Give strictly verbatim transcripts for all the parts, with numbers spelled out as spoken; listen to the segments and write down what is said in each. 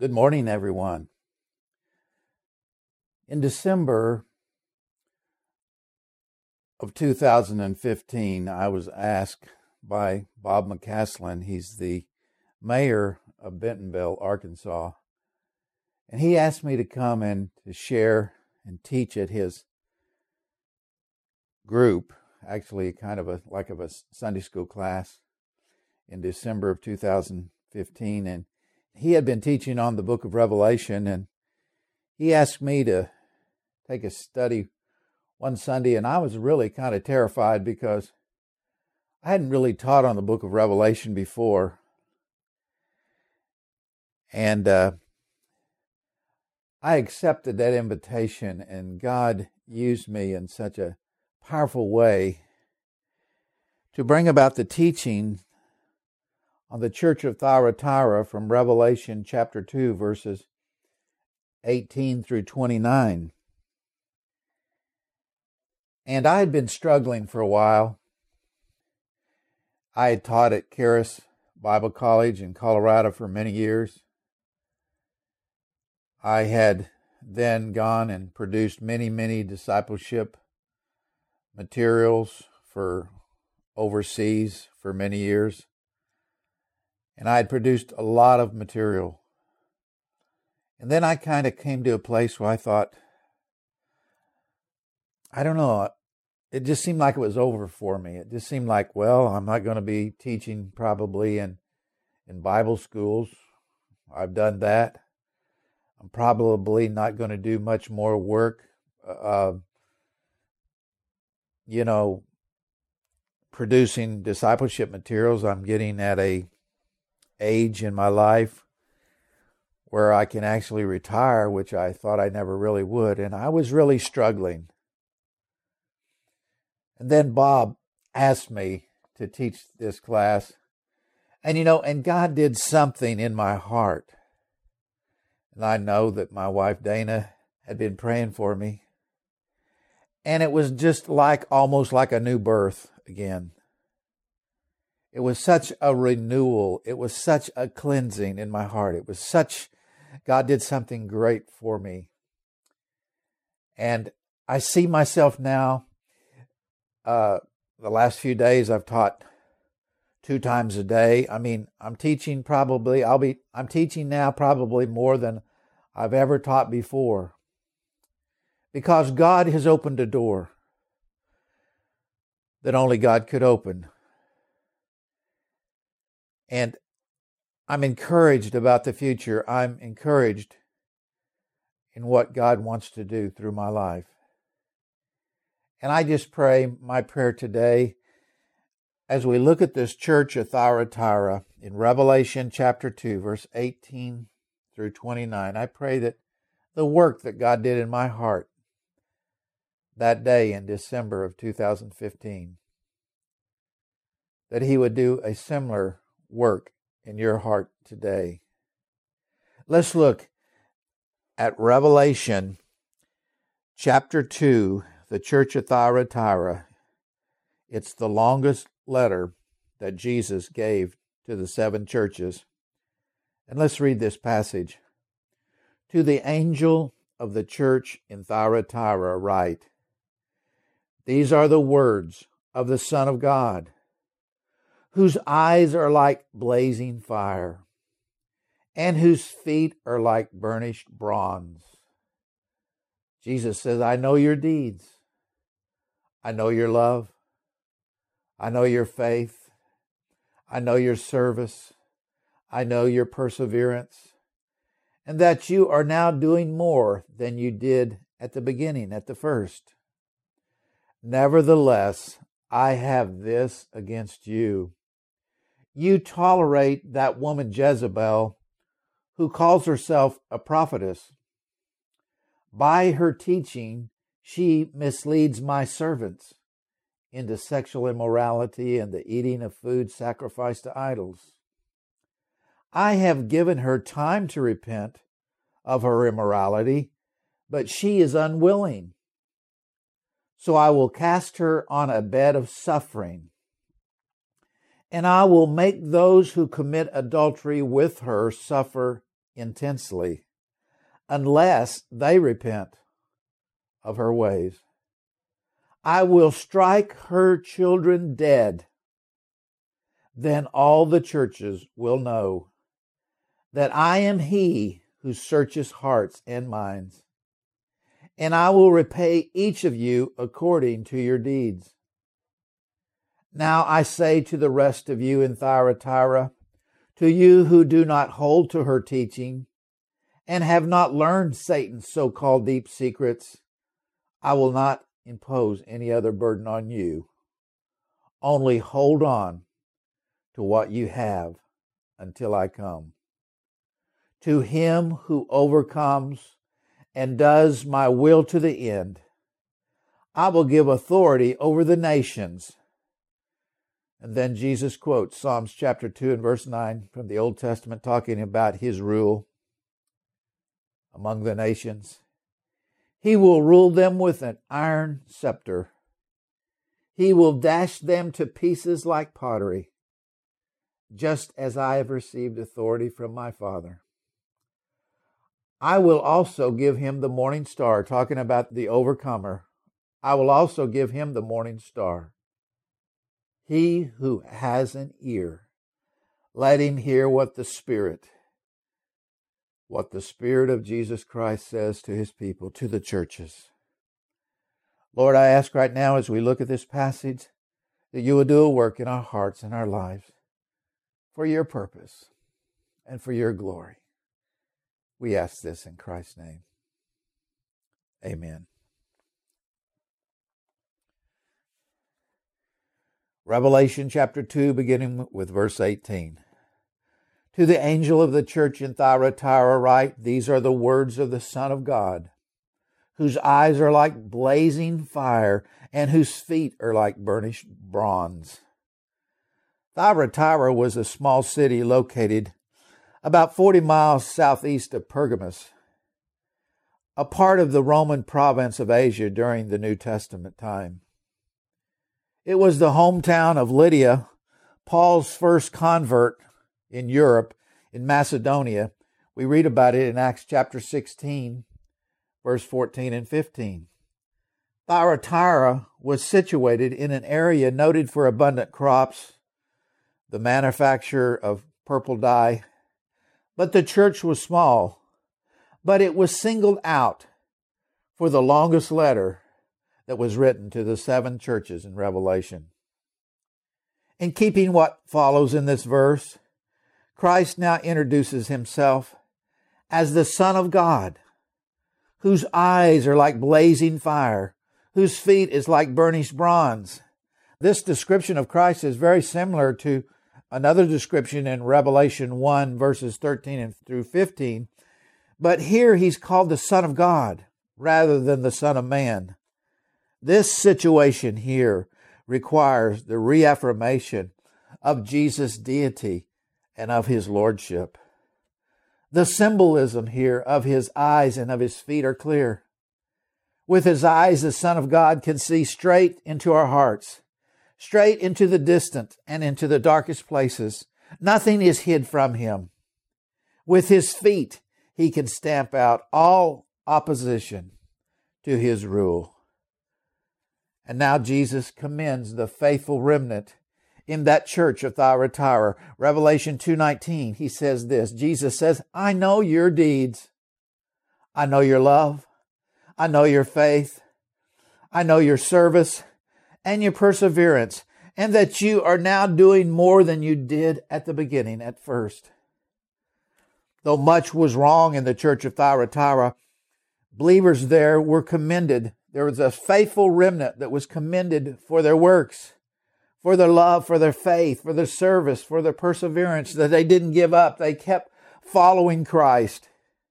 Good morning, everyone. In December of two thousand fifteen, I was asked by Bob McCaslin, he's the mayor of Bentonville, Arkansas, and he asked me to come and to share and teach at his group, actually kind of a like of a Sunday school class in December of two thousand fifteen, and he had been teaching on the book of Revelation, and he asked me to take a study one Sunday, and I was really kind of terrified because I hadn't really taught on the book of Revelation before. And uh, I accepted that invitation, and God used me in such a powerful way to bring about the teaching on the church of Thyatira from Revelation chapter two, verses eighteen through twenty-nine. And I had been struggling for a while. I had taught at Charis Bible College in Colorado for many years. I had then gone and produced many, many discipleship materials for overseas for many years. And I had produced a lot of material. And then I kind of came to a place where I thought, I don't know, it just seemed like it was over for me. It just seemed like, well, I'm not going to be teaching probably in, in Bible schools. I've done that. I'm probably not going to do much more work, uh, you know, producing discipleship materials. I'm getting at a age in my life where I can actually retire, which I thought I never really would. And I was really struggling. And then Bob asked me to teach this class. And, you know, and God did something in my heart. And I know that my wife Dana had been praying for me. And it was just like, almost like a new birth again. It was such a renewal. It was such a cleansing in my heart. It was such, God did something great for me. And I see myself now, uh, the last few days I've taught two times a day. I mean, I'm teaching probably, I'll be, I'm teaching now probably more than I've ever taught before. Because God has opened a door that only God could open. And I'm encouraged about the future. I'm encouraged in what God wants to do through my life. And I just pray, my prayer today, as we look at this church of Thyatira in Revelation chapter two, verse eighteen through twenty-nine, I pray that the work that God did in my heart that day in December of two thousand fifteen, that He would do a similar work in your heart today. Let's look at Revelation chapter two, the church of Thyatira. It's the longest letter that Jesus gave to the seven churches. And let's read this passage. To the angel of the church in Thyatira write, these are the words of the Son of God, whose eyes are like blazing fire, and whose feet are like burnished bronze. Jesus says, I know your deeds. I know your love. I know your faith. I know your service. I know your perseverance. And that you are now doing more than you did at the beginning, at the first. Nevertheless, I have this against you. You tolerate that woman Jezebel, who calls herself a prophetess. By her teaching, she misleads my servants into sexual immorality and the eating of food sacrificed to idols. I have given her time to repent of her immorality, but she is unwilling. So I will cast her on a bed of suffering, and I will make those who commit adultery with her suffer intensely unless they repent of her ways. I will strike her children dead. Then all the churches will know that I am he who searches hearts and minds, and I will repay each of you according to your deeds. Now I say to the rest of you in Thyatira, to you who do not hold to her teaching and have not learned Satan's so-called deep secrets, I will not impose any other burden on you. Only hold on to what you have until I come. To him who overcomes and does my will to the end, I will give authority over the nations. And then Jesus quotes Psalms chapter two and verse nine from the Old Testament, talking about his rule among the nations. He will rule them with an iron scepter. He will dash them to pieces like pottery, just as I have received authority from my Father. I will also give him the morning star, talking about the overcomer. I will also give him the morning star. He who has an ear, let him hear what the Spirit, what the Spirit of Jesus Christ says to his people, to the churches. Lord, I ask right now as we look at this passage that you will do a work in our hearts and our lives for your purpose and for your glory. We ask this in Christ's name. Amen. Revelation chapter two, beginning with verse eighteen. To the angel of the church in Thyatira write, these are the words of the Son of God, whose eyes are like blazing fire and whose feet are like burnished bronze. Thyatira was a small city located about forty miles southeast of Pergamos, a part of the Roman province of Asia during the New Testament time. It was the hometown of Lydia, Paul's first convert in Europe, in Macedonia. We read about it in Acts chapter sixteen, verse fourteen and fifteen. Thyatira was situated in an area noted for abundant crops, the manufacture of purple dye, but the church was small. But it was singled out for the longest letter that was written to the seven churches in Revelation. In keeping what follows in this verse, Christ now introduces himself as the Son of God, whose eyes are like blazing fire, whose feet is like burnished bronze. This description of Christ is very similar to another description in Revelation one, verses thirteen through fifteen. But here he's called the Son of God rather than the Son of Man. This situation here requires the reaffirmation of Jesus' deity and of his lordship. The symbolism here of his eyes and of his feet are clear. With his eyes, the Son of God can see straight into our hearts, straight into the distant and into the darkest places. Nothing is hid from him. With his feet, he can stamp out all opposition to his rule. And now Jesus commends the faithful remnant in that church of Thyatira. Revelation two nineteen, he says this. Jesus says, I know your deeds. I know your love. I know your faith. I know your service and your perseverance, and that you are now doing more than you did at the beginning, at first. Though much was wrong in the church of Thyatira, believers there were commended. There was a faithful remnant that was commended for their works, for their love, for their faith, for their service, for their perseverance, that they didn't give up. They kept following Christ.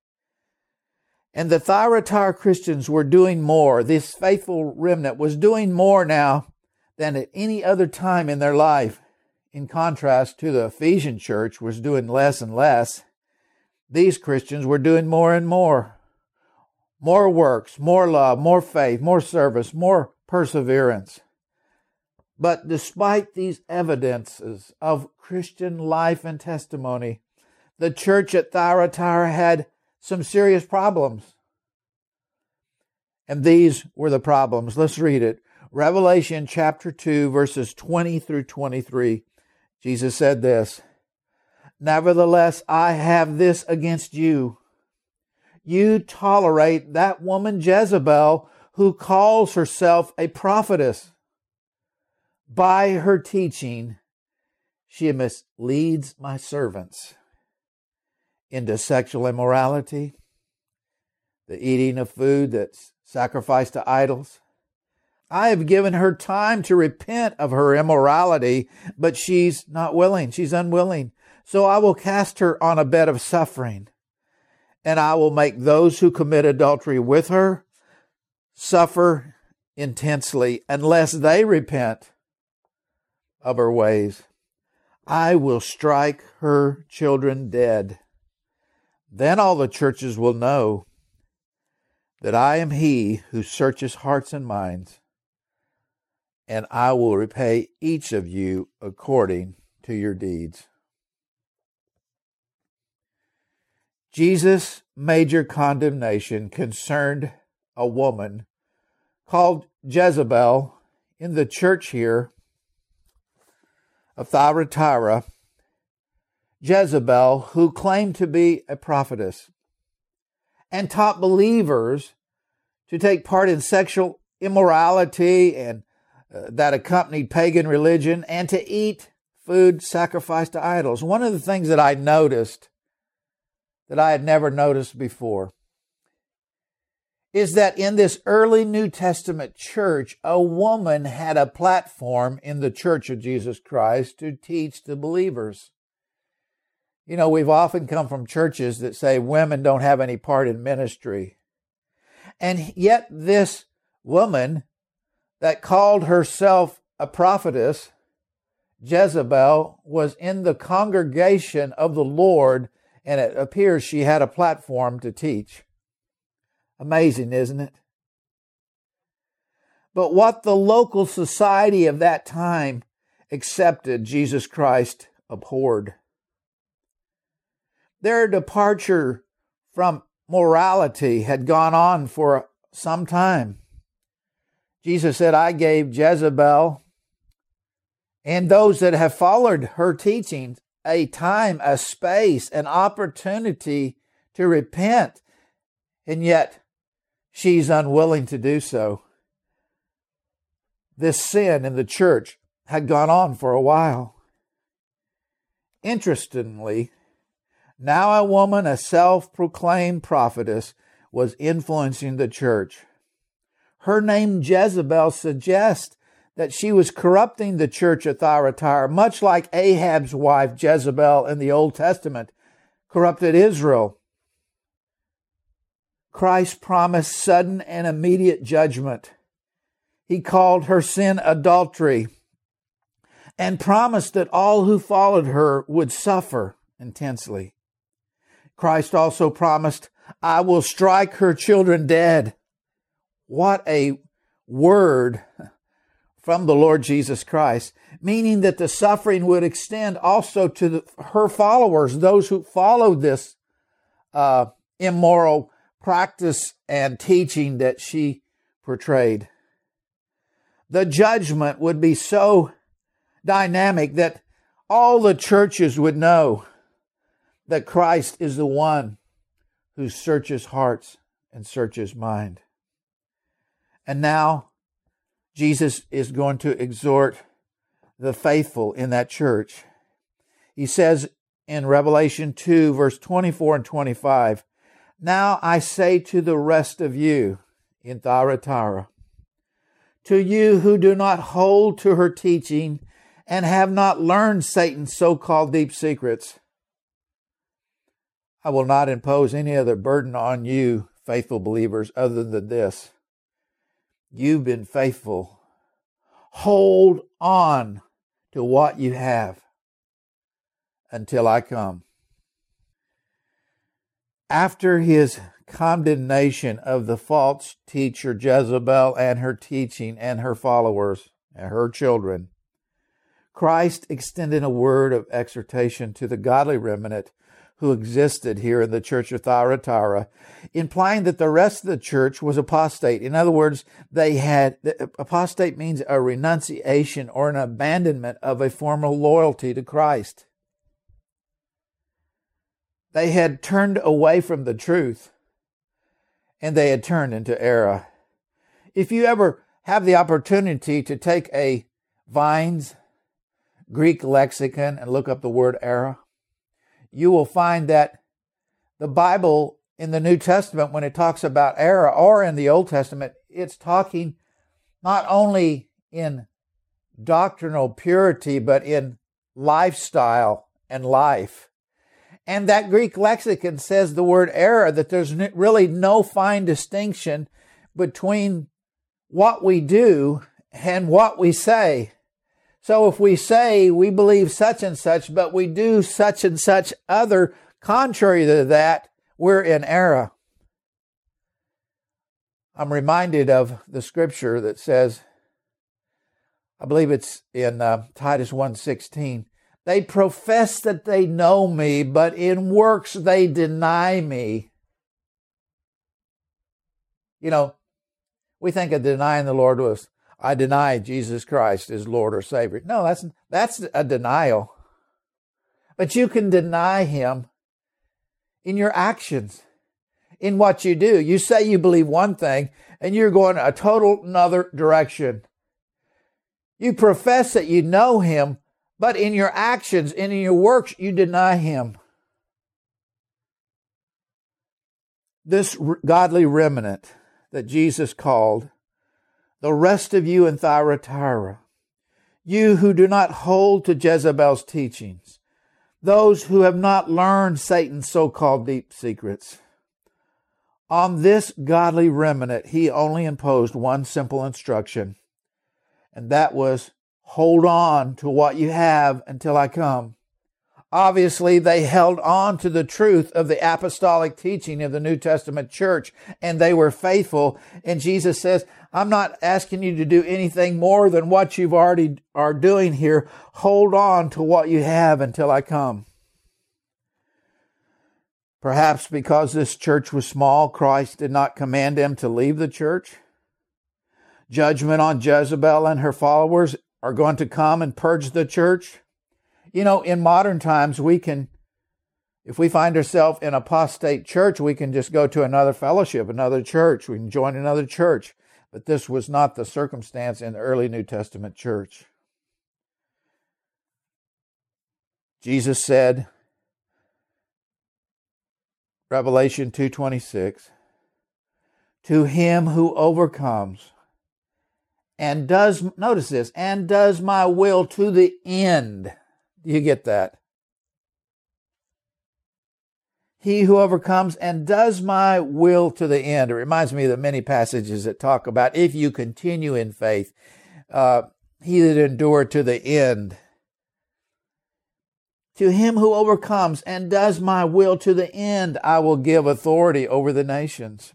And the Thyatira Christians were doing more. This faithful remnant was doing more now than at any other time in their life. In contrast to the Ephesian church, was doing less and less. These Christians were doing more and more. More works, more love, more faith, more service, more perseverance. But despite these evidences of Christian life and testimony, the church at Thyatira had some serious problems. And these were the problems. Let's read it. Revelation chapter two, verses twenty through twenty-three. Jesus said this, "Nevertheless, I have this against you. You tolerate that woman Jezebel, who calls herself a prophetess. By her teaching, she misleads my servants into sexual immorality, the eating of food that's sacrificed to idols. I have given her time to repent of her immorality, but she's not willing. She's unwilling. So I will cast her on a bed of suffering, and I will make those who commit adultery with her suffer intensely unless they repent of her ways. I will strike her children dead. Then all the churches will know that I am he who searches hearts and minds, and I will repay each of you according to your deeds." Jesus' major condemnation concerned a woman called Jezebel in the church here of Thyatira. Jezebel, who claimed to be a prophetess and taught believers to take part in sexual immorality and uh, that accompanied pagan religion, and to eat food sacrificed to idols. One of the things that I noticed that I had never noticed before is that in this early New Testament church, a woman had a platform in the Church of Jesus Christ to teach the believers. You know, we've often come from churches that say women don't have any part in ministry. And yet this woman that called herself a prophetess, Jezebel, was in the congregation of the Lord, and it appears she had a platform to teach. Amazing, isn't it? But what the local society of that time accepted, Jesus Christ abhorred. Their departure from morality had gone on for some time. Jesus said, I gave Jezebel and those that have followed her teachings a time, a space, an opportunity to repent, and yet she's unwilling to do so. This sin in the church had gone on for a while. Interestingly, now a woman, a self-proclaimed prophetess, was influencing the church. Her name Jezebel suggests that she was corrupting the church at Thyatira, much like Ahab's wife Jezebel in the Old Testament corrupted Israel. Christ promised sudden and immediate judgment. He called her sin adultery and promised that all who followed her would suffer intensely. Christ also promised, I will strike her children dead. What a word from the Lord Jesus Christ, meaning that the suffering would extend also to the, her followers, those who followed this uh, immoral practice and teaching that she portrayed. The judgment would be so dynamic that all the churches would know that Christ is the one who searches hearts and searches mind. And now Jesus is going to exhort the faithful in that church. He says in Revelation two, verse twenty-four and twenty-five, now I say to the rest of you in Thyatira, to you who do not hold to her teaching and have not learned Satan's so-called deep secrets, I will not impose any other burden on you, faithful believers, other than this. You've been faithful. Hold on to what you have until I come. After his condemnation of the false teacher Jezebel and her teaching and her followers and her children, Christ extended a word of exhortation to the godly remnant who existed here in the church of Thyatira, implying that the rest of the church was apostate. In other words, they had, apostate means a renunciation or an abandonment of a former loyalty to Christ. They had turned away from the truth, and they had turned into error. If you ever have the opportunity to take a Vine's Greek lexicon and look up the word error, you will find that the Bible in the New Testament, when it talks about error, or in the Old Testament, it's talking not only in doctrinal purity, but in lifestyle and life. And that Greek lexicon says the word error, that there's really no fine distinction between what we do and what we say. So if we say we believe such and such, but we do such and such other contrary to that, we're in error. I'm reminded of the scripture that says, I believe it's in uh, Titus one sixteen, they profess that they know me, but in works they deny me. You know, we think of denying the Lord was, I deny Jesus Christ as Lord or Savior. No, that's that's a denial. But you can deny Him in your actions, in what you do. You say you believe one thing, and you're going a total another direction. You profess that you know Him, but in your actions and in your works, you deny Him. This godly remnant that Jesus called, the rest of you in Thyatira, you who do not hold to Jezebel's teachings, those who have not learned Satan's so-called deep secrets. On this godly remnant, he only imposed one simple instruction, and that was, hold on to what you have until I come. Obviously, they held on to the truth of the apostolic teaching of the New Testament church, and they were faithful. And Jesus says, I'm not asking you to do anything more than what you've already are doing here. Hold on to what you have until I come. Perhaps because this church was small, Christ did not command them to leave the church. Judgment on Jezebel and her followers are going to come and purge the church. You know, in modern times, we can, if we find ourselves in apostate church, we can just go to another fellowship, another church. We can join another church. But this was not the circumstance in the early New Testament church. Jesus said, Revelation two twenty-six, to him who overcomes and does, notice this, and does my will to the end. Do you get that? He who overcomes and does my will to the end. It reminds me of the many passages that talk about if you continue in faith, uh, he that endured to the end. To him who overcomes and does my will to the end, I will give authority over the nations.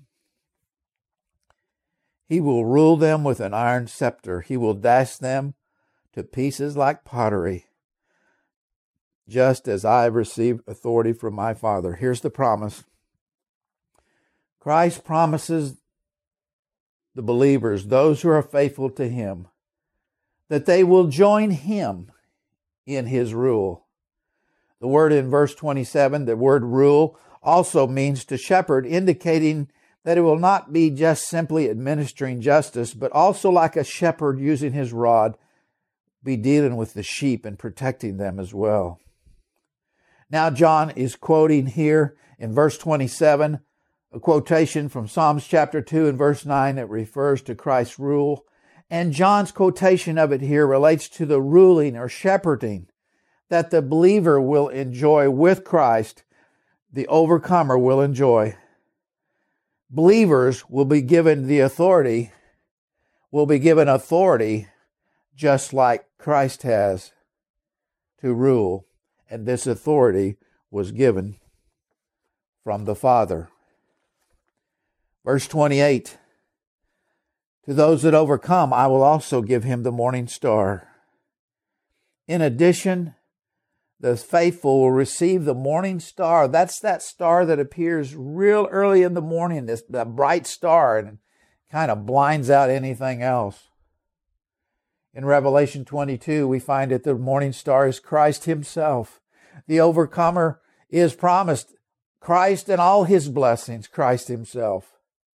He will rule them with an iron scepter. He will dash them to pieces like pottery, just as I have received authority from my Father. Here's the promise. Christ promises the believers, those who are faithful to him, that they will join him in his rule. The word in verse twenty-seven, the word rule, also means to shepherd, indicating that it will not be just simply administering justice, but also like a shepherd using his rod, be dealing with the sheep and protecting them as well. Now John is quoting here in verse twenty-seven, a quotation from Psalms chapter two and verse nine that refers to Christ's rule. And John's quotation of it here relates to the ruling or shepherding that the believer will enjoy with Christ, the overcomer will enjoy. Believers will be given the authority, will be given authority just like Christ has to rule. And this authority was given from the Father. Verse twenty-eight, to those that overcome, I will also give him the morning star. In addition, the faithful will receive the morning star. That's that star that appears real early in the morning, this that bright star, and kind of blinds out anything else. In Revelation twenty-two, we find that the morning star is Christ himself. The overcomer is promised Christ and all his blessings, Christ himself.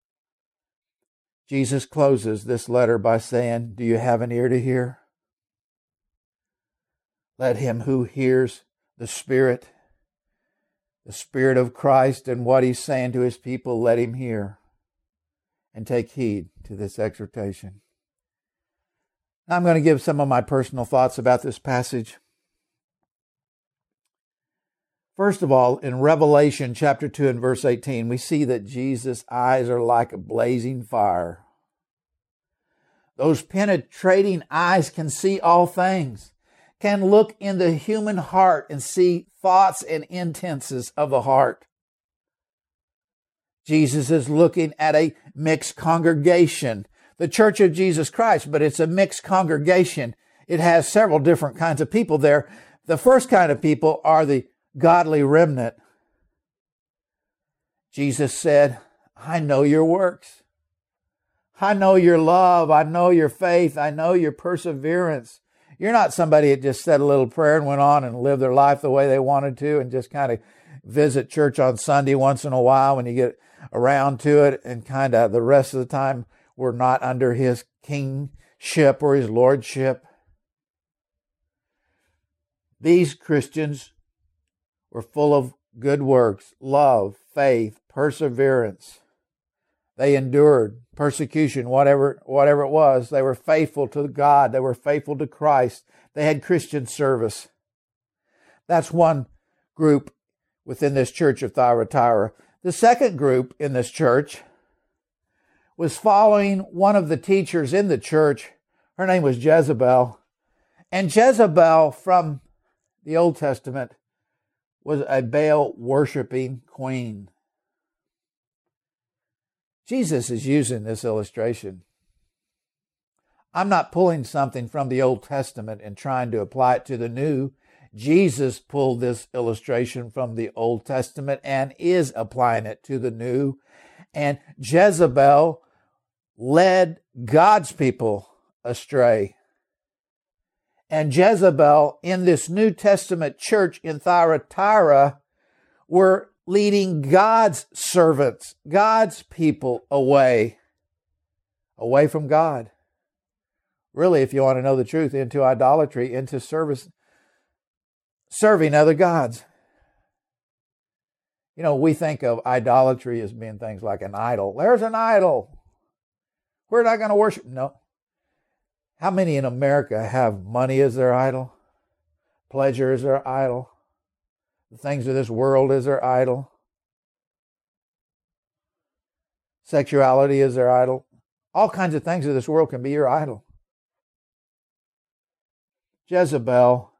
Jesus closes this letter by saying, do you have an ear to hear? Let him who hears the Spirit, the Spirit of Christ and what he's saying to his people, let him hear and take heed to this exhortation. I'm going to give some of my personal thoughts about this passage. First of all, in Revelation chapter two and verse eighteen, we see that Jesus' eyes are like a blazing fire. Those penetrating eyes can see all things, can look in the human heart and see thoughts and intentions of the heart. Jesus is looking at a mixed congregation, the Church of Jesus Christ, but it's a mixed congregation. It has several different kinds of people there. The first kind of people are the godly remnant. Jesus said, I know your works. I know your love. I know your faith. I know your perseverance. You're not somebody that just said a little prayer and went on and lived their life the way they wanted to and just kind of visit church on Sunday once in a while when you get around to it, and kind of the rest of the time we're not under his kingship or his lordship. These Christians were full of good works, love, faith, perseverance. They endured persecution, whatever, whatever it was. They were faithful to God. They were faithful to Christ. They had Christian service. That's one group within this church of Thyatira. The second group in this church was following one of the teachers in the church. Her name was Jezebel. And Jezebel from the Old Testament was a Baal-worshiping queen. Jesus is using this illustration. I'm not pulling something from the Old Testament and trying to apply it to the New. Jesus pulled this illustration from the Old Testament and is applying it to the New. And Jezebel led God's people astray. And Jezebel in this New Testament church in Thyatira were leading God's servants, God's people away, away from God. Really, if you want to know the truth, into idolatry, into service, serving other gods. You know, we think of idolatry as being things like an idol. There's an idol. We're not going to worship. No. How many in America have money as their idol? Pleasure as their idol? The things of this world as their idol? Sexuality is their idol? All kinds of things of this world can be your idol. Jezebel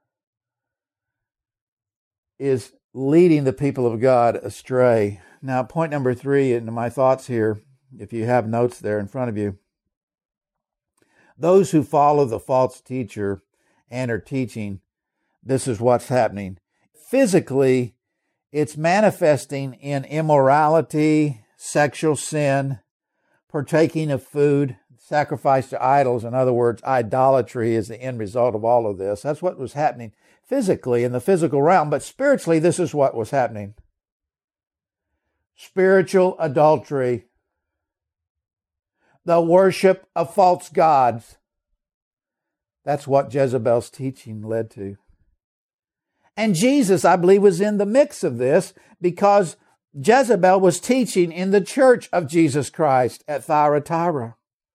is leading the people of God astray. Now, point number three in my thoughts here, if you have notes there in front of you. Those who follow the false teacher and are teaching, this is what's happening. Physically, it's manifesting in immorality, sexual sin, partaking of food, sacrifice to idols. In other words, idolatry is the end result of all of this. That's what was happening physically in the physical realm. But spiritually, this is what was happening. Spiritual adultery. The worship of false gods. That's what Jezebel's teaching led to. And Jesus, I believe, was in the mix of this because Jezebel was teaching in the church of Jesus Christ at Thyatira.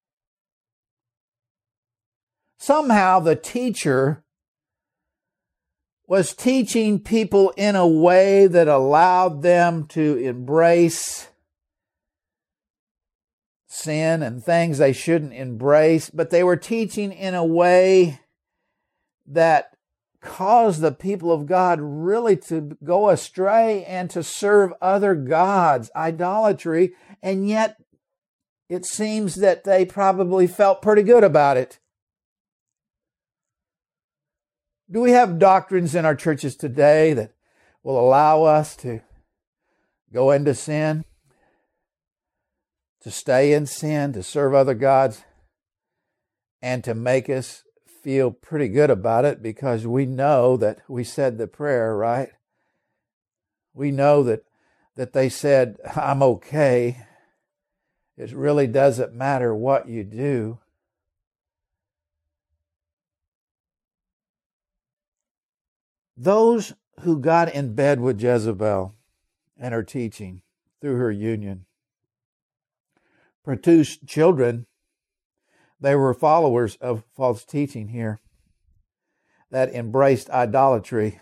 Somehow the teacher was teaching people in a way that allowed them to embrace sin and things they shouldn't embrace, but they were teaching in a way that caused the people of God really to go astray and to serve other gods, idolatry, and yet it seems that they probably felt pretty good about it. Do we have doctrines in our churches today that will allow us to go into sin, to stay in sin, to serve other gods, and to make us feel pretty good about it because we know that we said the prayer, right? We know that, that they said, I'm okay. It really doesn't matter what you do. Those who got in bed with Jezebel and her teaching through her union produced children. They were followers of false teaching here that embraced idolatry.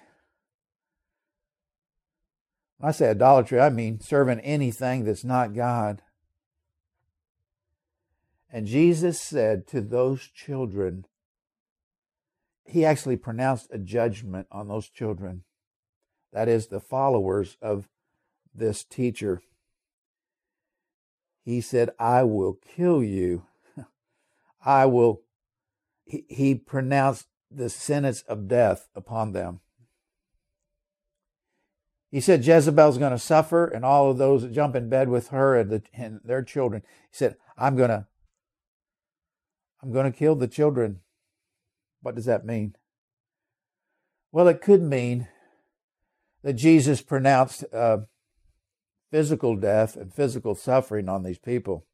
When I say idolatry, I mean serving anything that's not God. And Jesus said to those children, He actually pronounced a judgment on those children. That is, the followers of this teacher. He said, I will kill you. I will, he, he pronounced the sentence of death upon them. He said Jezebel's going to suffer, and all of those that jump in bed with her and, the, and their children. He said, I'm going to, I'm going to kill the children. What does that mean? Well, it could mean that Jesus pronounced uh, physical death and physical suffering on these people.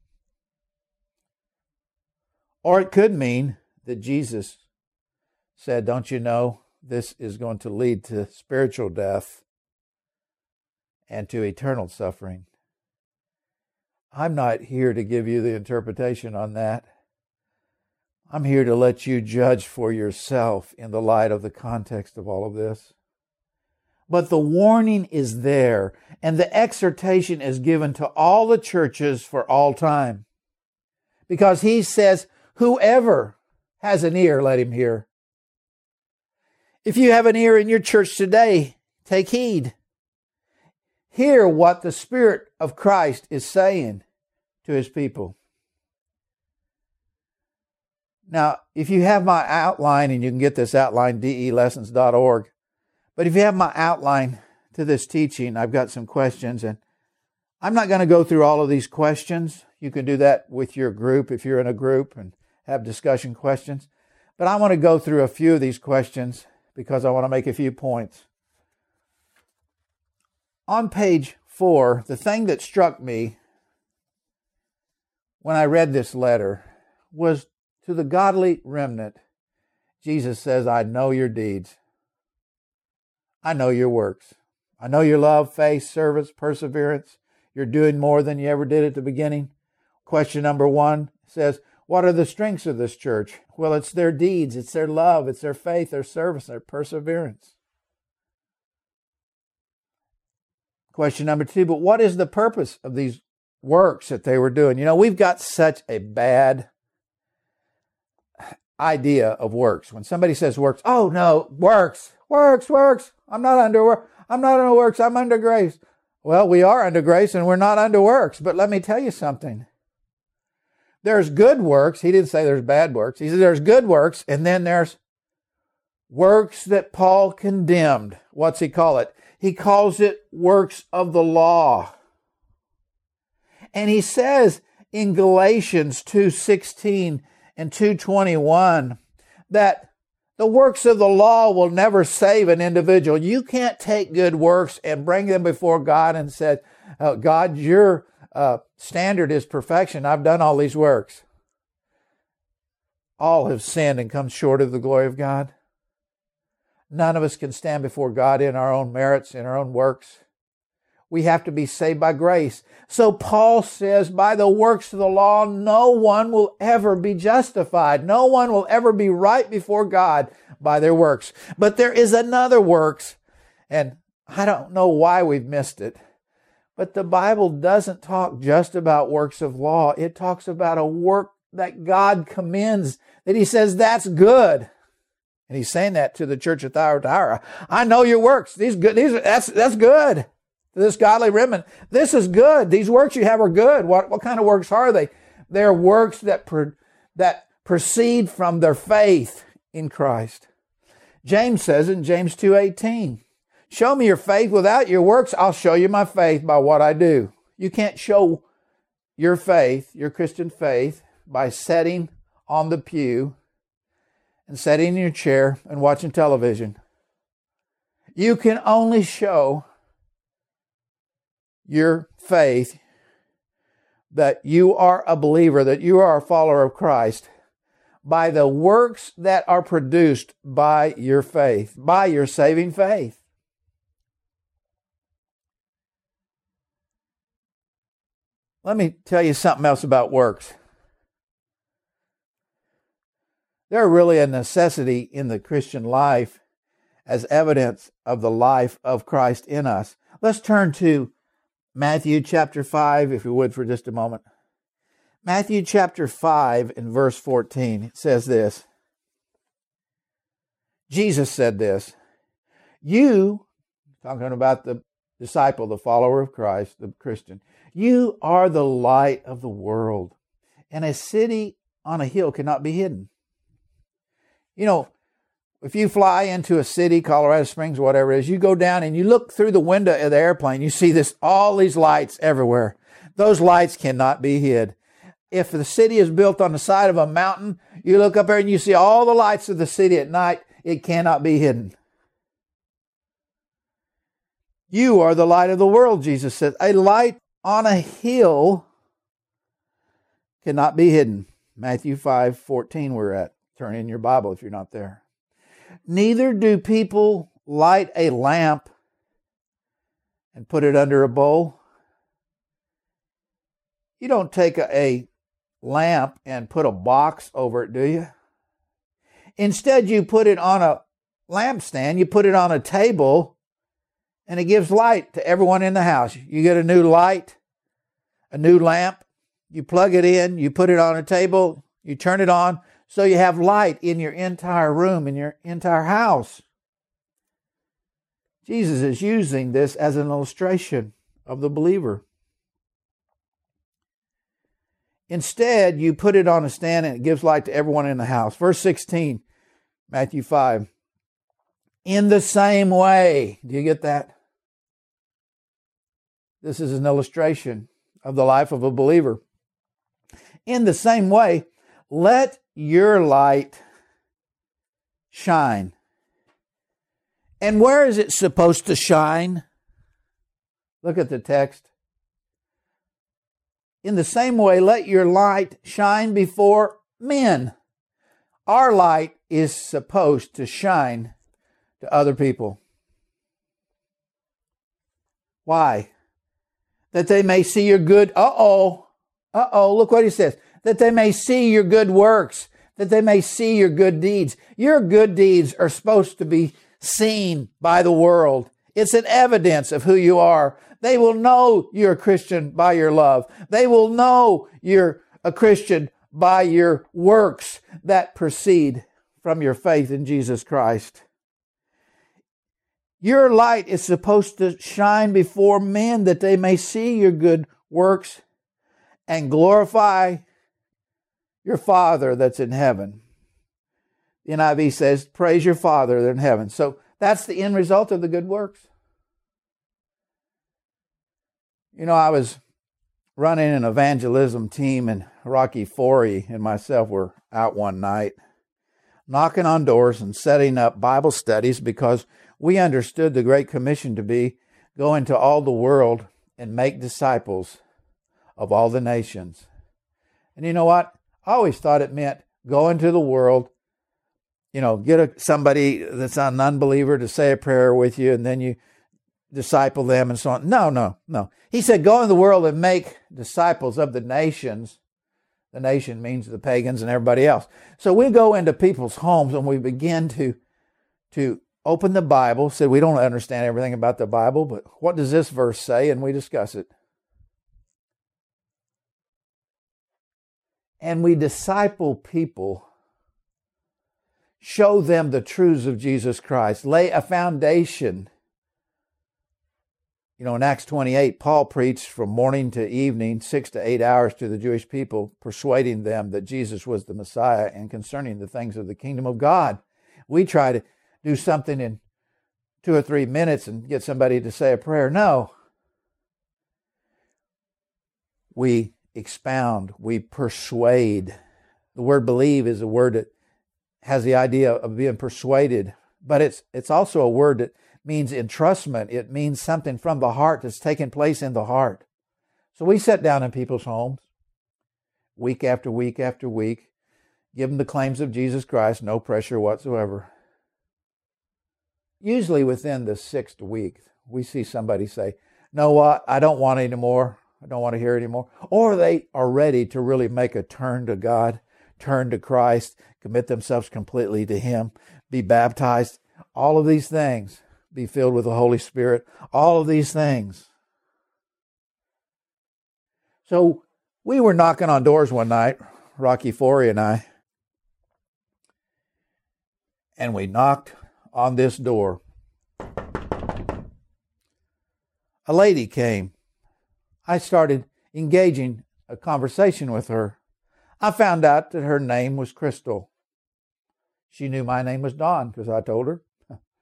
Or it could mean that Jesus said, don't you know, this is going to lead to spiritual death and to eternal suffering. I'm not here to give you the interpretation on that. I'm here to let you judge for yourself in the light of the context of all of this. But the warning is there, and the exhortation is given to all the churches for all time. Because he says, whoever has an ear, let him hear. If you have an ear in your church today, take heed. Hear what the Spirit of Christ is saying to his people. Now, if you have my outline, and you can get this outline, d e lessons dot org, but if you have my outline to this teaching, I've got some questions, and I'm not going to go through all of these questions. You can do that with your group if you're in a group and have discussion questions. But I want to go through a few of these questions because I want to make a few points. On page four, the thing that struck me when I read this letter was, to the godly remnant, Jesus says, I know your deeds. I know your works. I know your love, faith, service, perseverance. You're doing more than you ever did at the beginning. Question number one says, what are the strengths of this church? Well, it's their deeds, it's their love, it's their faith, their service, their perseverance. Question number two, but what is the purpose of these works that they were doing? You know, we've got such a bad idea of works. When somebody says works, oh no, works, works, works. I'm not under work. I'm not under works. I'm under grace. Well, we are under grace and we're not under works. But let me tell you something. There's good works. He didn't say there's bad works. He said there's good works, and then there's works that Paul condemned. What's he call it? He calls it works of the law. And he says in Galatians two sixteen and two twenty-one that the works of the law will never save an individual. You can't take good works and bring them before God and say, oh, God, your uh, standard is perfection. I've done all these works. All have sinned and come short of the glory of God. None of us can stand before God in our own merits, in our own works. We have to be saved by grace. So Paul says, by the works of the law, no one will ever be justified. No one will ever be right before God by their works. But there is another works, and I don't know why we've missed it. But the Bible doesn't talk just about works of law. It talks about a work that God commends, that he says that's good. And he's saying that to the church at Thyatira. I know your works. These good, these are, that's, that's good. This godly remnant, this is good. These works you have are good. What, what kind of works are they? They're works that, pro, that proceed from their faith in Christ. James says in James two eighteen, show me your faith without your works. I'll show you my faith by what I do. You can't show your faith, your Christian faith, by sitting on the pew and sitting in your chair and watching television. You can only show your faith that you are a believer, that you are a follower of Christ, by the works that are produced by your faith, by your saving faith. Let me tell you something else about works. They're really a necessity in the Christian life as evidence of the life of Christ in us. Let's turn to Matthew chapter five, if you would, for just a moment. Matthew chapter five and verse fourteen, it says this. Jesus said this, you, talking about the disciple, the follower of Christ, the Christian, you are the light of the world, and a city on a hill cannot be hidden. You know, if you fly into a city, Colorado Springs, whatever it is, you go down and you look through the window of the airplane, you see this, all these lights everywhere. Those lights cannot be hid. If the city is built on the side of a mountain, you look up there and you see all the lights of the city at night, it cannot be hidden. You are the light of the world, Jesus said. A light on a hill cannot be hidden. Matthew five fourteen we're at. Turn in your Bible if you're not there. Neither do people light a lamp and put it under a bowl. You don't take a, a lamp and put a box over it, do you? Instead, you put it on a lampstand, you put it on a table, and it gives light to everyone in the house. You get a new light, a new lamp, you plug it in, you put it on a table, you turn it on, so you have light in your entire room, in your entire house. Jesus is using this as an illustration of the believer. Instead, you put it on a stand and it gives light to everyone in the house. Verse sixteen, Matthew five. In the same way, do you get that? This is an illustration of the life of a believer. In the same way, let your light shine. And where is it supposed to shine? Look at the text. In the same way, let your light shine before men. Our light is supposed to shine to other people. Why? That they may see your good, uh-oh, uh-oh, look what he says. That they may see your good works, that they may see your good deeds. Your good deeds are supposed to be seen by the world. It's an evidence of who you are. They will know you're a Christian by your love. They will know you're a Christian by your works that proceed from your faith in Jesus Christ. Your light is supposed to shine before men that they may see your good works and glorify your Father that's in heaven. The N I V says, praise your Father that's in heaven. So that's the end result of the good works. You know, I was running an evangelism team, and Rocky Forey and myself were out one night knocking on doors and setting up Bible studies because we understood the Great Commission to be go into all the world and make disciples of all the nations. And you know what? I always thought it meant go into the world, you know, get a, somebody that's an unbeliever to say a prayer with you, and then you disciple them and so on. No, no, no. He said, go in the world and make disciples of the nations. The nation means the pagans and everybody else. So we go into people's homes and we begin to, to open the Bible. Said we don't understand everything about the Bible, but what does this verse say? And we discuss it. And we disciple people, show them the truths of Jesus Christ, lay a foundation. You know, in Acts twenty-eight, Paul preached from morning to evening, six to eight hours to the Jewish people, persuading them that Jesus was the Messiah and concerning the things of the kingdom of God. We try to do something in two or three minutes and get somebody to say a prayer. No. We expound, we persuade. The word believe is a word that has the idea of being persuaded, but it's it's also a word that means entrustment. It means something from the heart that's taking place in the heart. So we sit down in people's homes week after week after week, give them the claims of Jesus Christ, no pressure whatsoever. Usually within the sixth week, we see somebody say, "No, what? I don't want any more. I don't want to hear anymore." Or they are ready to really make a turn to God, turn to Christ, commit themselves completely to Him, be baptized. All of these things, be filled with the Holy Spirit. All of these things. So we were knocking on doors one night, Rocky Forey and I, and we knocked on this door. A lady came. I started engaging a conversation with her. I found out that her name was Crystal. She knew my name was Don because I told her.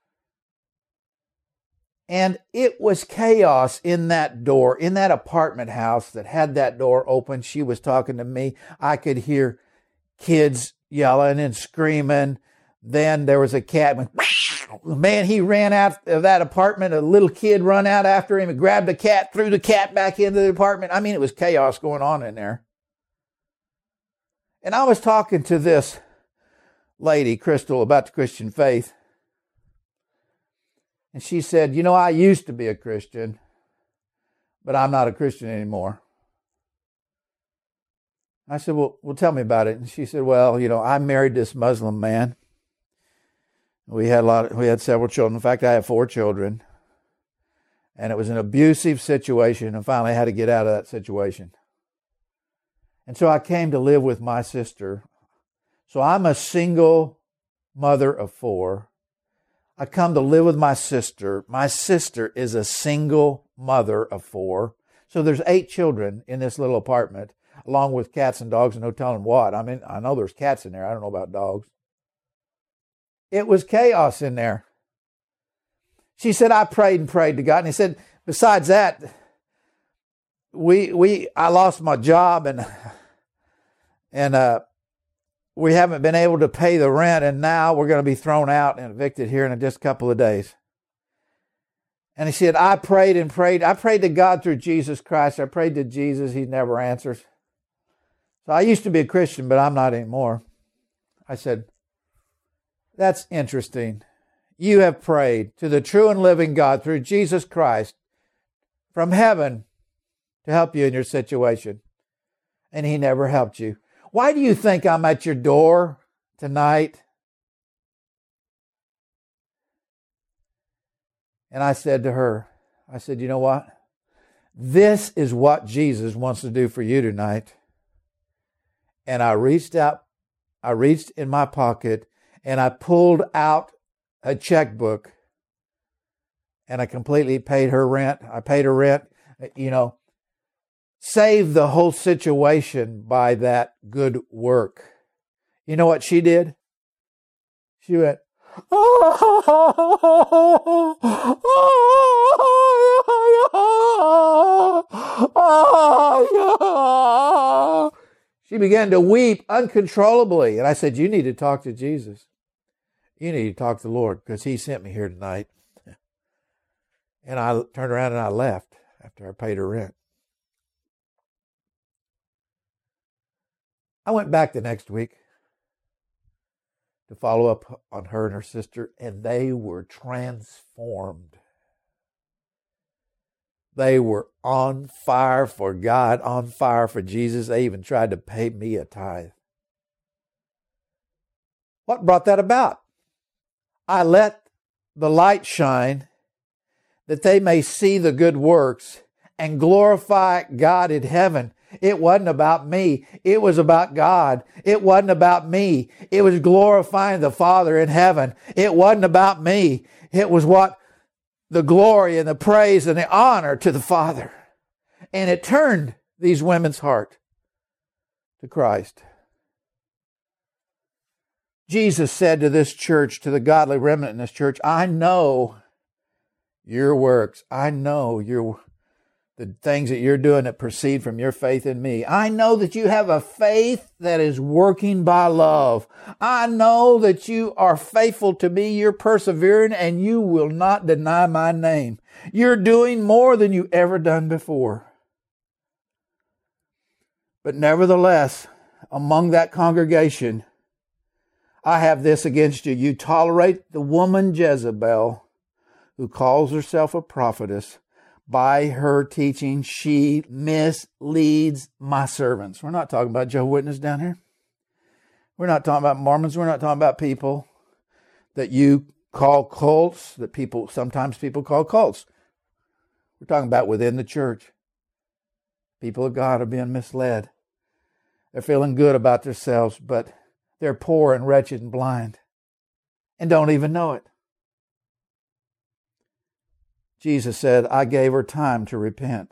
And it was chaos in that door, in that apartment house that had that door open. She was talking to me. I could hear kids yelling and screaming. Then there was a cat. Man, he ran out of that apartment. A little kid run out after him and grabbed the cat, threw the cat back into the apartment. I mean, it was chaos going on in there. And I was talking to this lady, Crystal, about the Christian faith. And she said, "You know, I used to be a Christian, but I'm not a Christian anymore." I said, well, well, tell me about it. And she said, "Well, you know, I married this Muslim man. We had a lot of, we had several children. In fact, I have four children. And it was an abusive situation, and finally I had to get out of that situation. And so I came to live with my sister. So I'm a single mother of four. I come to live with my sister. My sister is a single mother of four. So there's eight children in this little apartment, along with cats and dogs and no telling what. I mean, I know there's cats in there. I don't know about dogs. It was chaos in there. She said, "I prayed and prayed to God." And he said, "Besides that, we we I lost my job and and uh, we haven't been able to pay the rent, and now we're going to be thrown out and evicted here in just a couple of days." And he said, "I prayed and prayed. I prayed to God through Jesus Christ. I prayed to Jesus. He never answers. So I used to be a Christian, but I'm not anymore." I said, "That's interesting. You have prayed to the true and living God through Jesus Christ from heaven to help you in your situation, and He never helped you. Why do you think I'm at your door tonight?" And I said to her, I said, "You know what? This is what Jesus wants to do for you tonight." And I reached out, I reached in my pocket, and I pulled out a checkbook, and I completely paid her rent. I paid her rent, you know, saved the whole situation by that good work. You know what she did? She went, she began to weep uncontrollably. And I said, "You need to talk to Jesus. You need to talk to the Lord because He sent me here tonight." And I turned around and I left after I paid her rent. I went back the next week to follow up on her and her sister, and they were transformed. They were on fire for God, on fire for Jesus. They even tried to pay me a tithe. What brought that about? I let the light shine that they may see the good works and glorify God in heaven. It wasn't about me. It was about God. It wasn't about me. It was glorifying the Father in heaven. It wasn't about me. It was what the glory and the praise and the honor to the Father. And it turned these women's heart to Christ. Jesus said to this church, to the godly remnant in this church, I know your works. I know your the things that you're doing that proceed from your faith in me. I know that you have a faith that is working by love. I know that you are faithful to me. You're persevering and you will not deny my name. You're doing more than you ever done before. But nevertheless, among that congregation, I have this against you. You tolerate the woman Jezebel, who calls herself a prophetess. By her teaching, she misleads my servants. We're not talking about Jehovah's Witnesses down here. We're not talking about Mormons. We're not talking about people that you call cults, that people sometimes people call cults. We're talking about within the church. People of God are being misled. They're feeling good about themselves, but they're poor and wretched and blind and don't even know it. Jesus said, I gave her time to repent.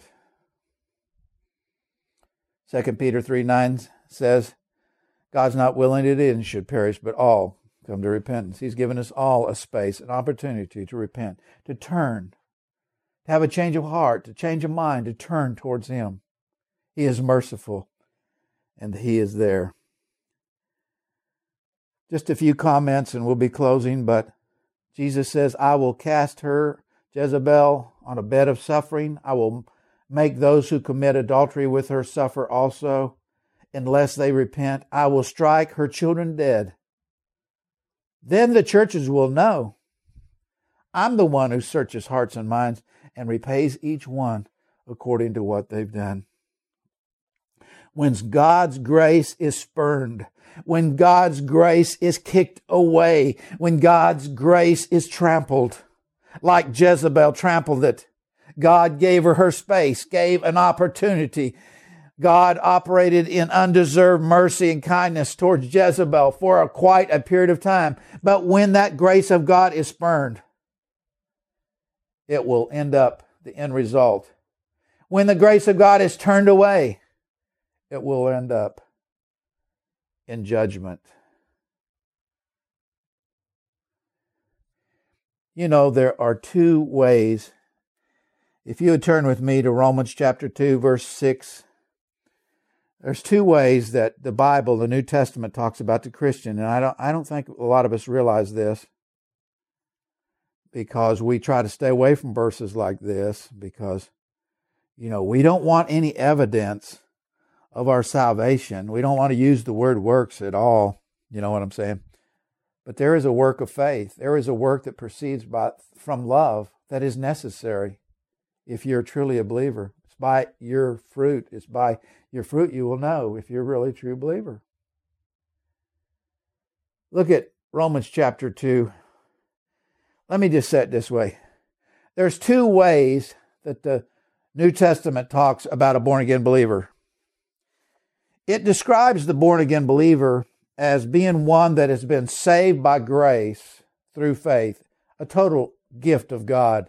Second Peter three nine says, God's not willing that any should perish, but all come to repentance. He's given us all a space, an opportunity to repent, to turn, to have a change of heart, to change of mind, to turn towards Him. He is merciful, and He is there. Just a few comments and we'll be closing, but Jesus says, I will cast her, Jezebel, on a bed of suffering. I will make those who commit adultery with her suffer also, unless they repent. I will strike her children dead. Then the churches will know I'm the one who searches hearts and minds and repays each one according to what they've done. When God's grace is spurned, when God's grace is kicked away, when God's grace is trampled, like Jezebel trampled it. God gave her her space, gave an opportunity. God operated in undeserved mercy and kindness towards Jezebel for a, quite a period of time. But when that grace of God is spurned, it will end up, the end result. When the grace of God is turned away, it will end up in judgment. You know, there are two ways. If you would turn with me to Romans chapter two, verse six, there's two ways that the Bible, the New Testament, talks about the Christian. And I don't, I don't think a lot of us realize this, because we try to stay away from verses like this because, you know, we don't want any evidence of our salvation. We don't want to use the word works at all. You know what I'm saying? But there is a work of faith. There is a work that proceeds by, from love that is necessary if you're truly a believer. It's by your fruit. It's by your fruit you will know if you're really a true believer. Look at Romans chapter two. Let me just say it this way. There's two ways that the New Testament talks about a born-again believer. It describes the born-again believer as being one that has been saved by grace through faith, a total gift of God,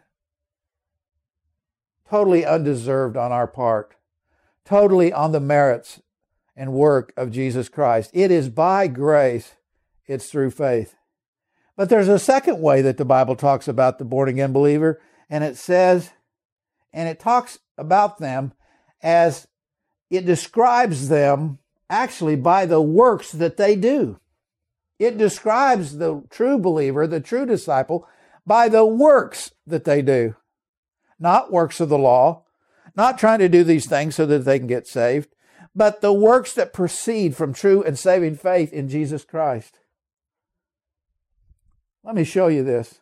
totally undeserved on our part, totally on the merits and work of Jesus Christ. It is by grace, it's through faith. But there's a second way that the Bible talks about the born-again believer, and it says, and it talks about them as it describes them actually by the works that they do. It describes the true believer, the true disciple, by the works that they do. Not works of the law, not trying to do these things so that they can get saved, but the works that proceed from true and saving faith in Jesus Christ. Let me show you this.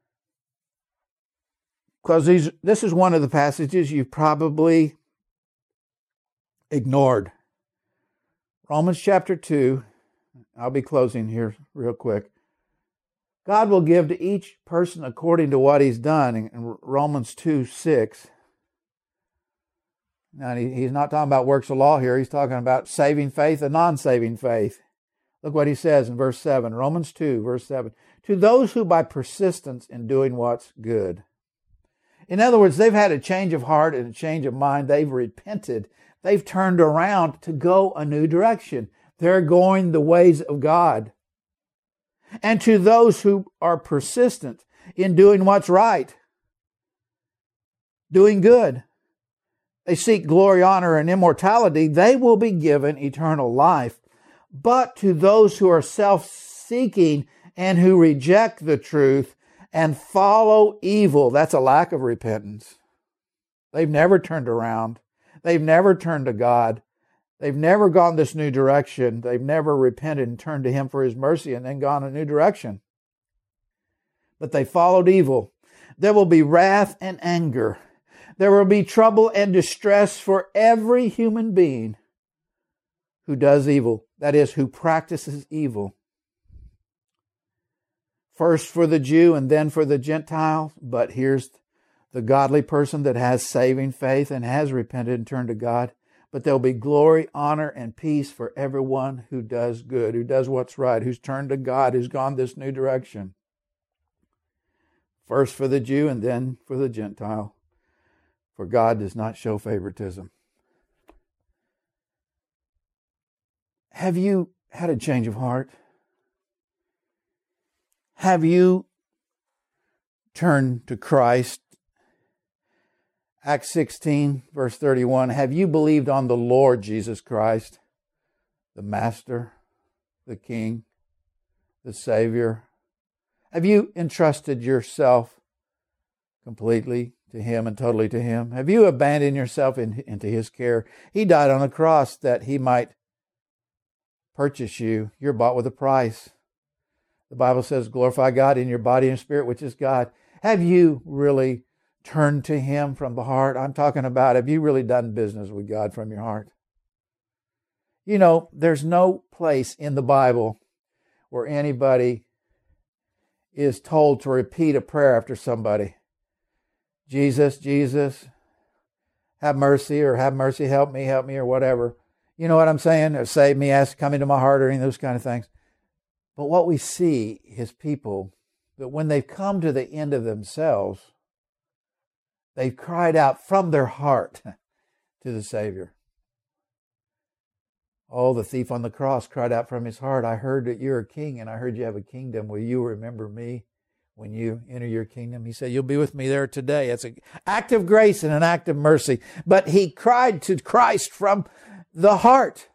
Because these, this is one of the passages you've probably ignored. Romans chapter two, I'll be closing here real quick. God will give to each person according to what he's done in Romans two six. Now, he's not talking about works of law here. He's talking about saving faith and non-saving faith. Look what he says in verse seven, Romans two, verse seven. To those who by persistence in doing what's good. In other words, they've had a change of heart and a change of mind. They've repented. They've turned around to go a new direction. They're going the ways of God. And to those who are persistent in doing what's right, doing good, they seek glory, honor, and immortality, they will be given eternal life. But to those who are self-seeking and who reject the truth and follow evil, that's a lack of repentance. They've never turned around. They've never turned to God. They've never gone this new direction. They've never repented and turned to Him for His mercy and then gone a new direction. But they followed evil. There will be wrath and anger. There will be trouble and distress for every human being who does evil. That is, who practices evil. First for the Jew and then for the Gentile. But here's the godly person that has saving faith and has repented and turned to God. But there'll be glory, honor, and peace for everyone who does good, who does what's right, who's turned to God, who's gone this new direction. First for the Jew and then for the Gentile. For God does not show favoritism. Have you had a change of heart? Have you turned to Christ? Acts sixteen, verse thirty-one. Have you believed on the Lord Jesus Christ, the Master, the King, the Savior? Have you entrusted yourself completely to Him and totally to Him? Have you abandoned yourself in, into His care? He died on the cross that He might purchase you. You're bought with a price. The Bible says, glorify God in your body and spirit, which is God. Have you really turned to Him from the heart? I'm talking about, have you really done business with God from your heart? You know, there's no place in the Bible where anybody is told to repeat a prayer after somebody. Jesus, Jesus, have mercy, or have mercy, help me, help me, or whatever. You know what I'm saying? Or save me, ask, come into my heart, or any of those kind of things. But what we see is people that when they've come to the end of themselves, they've cried out from their heart to the Savior. Oh, the thief on the cross cried out from his heart, I heard that you're a king and I heard you have a kingdom. Will you remember me when you enter your kingdom? He said, you'll be with me there today. It's an act of grace and an act of mercy. But he cried to Christ from the heart.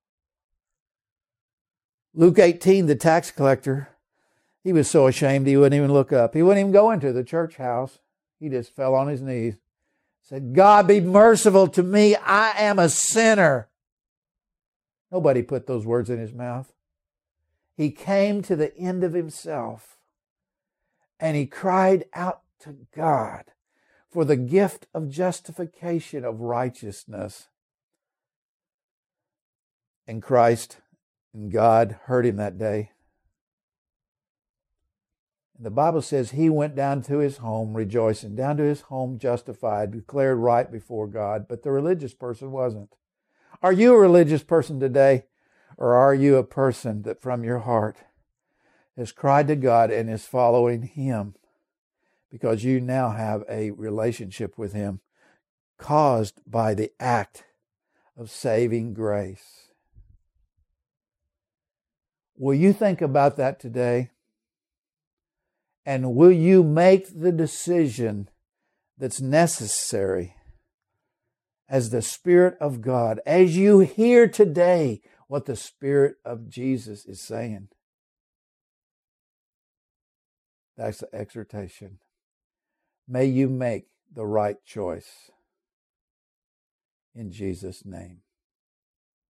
Luke eighteen, the tax collector, he was so ashamed he wouldn't even look up. He wouldn't even go into the church house. He just fell on his knees. Said, God, be merciful to me. I am a sinner. Nobody put those words in his mouth. He came to the end of himself and he cried out to God for the gift of justification of righteousness. And Christ and God heard him that day. And the Bible says he went down to his home rejoicing, down to his home justified, declared right before God, but the religious person wasn't. Are you a religious person today, or are you a person that from your heart has cried to God and is following Him because you now have a relationship with Him caused by the act of saving grace? Will you think about that today? And will you make the decision that's necessary as the Spirit of God, as you hear today what the Spirit of Jesus is saying? That's the exhortation. May you make the right choice. In Jesus' name.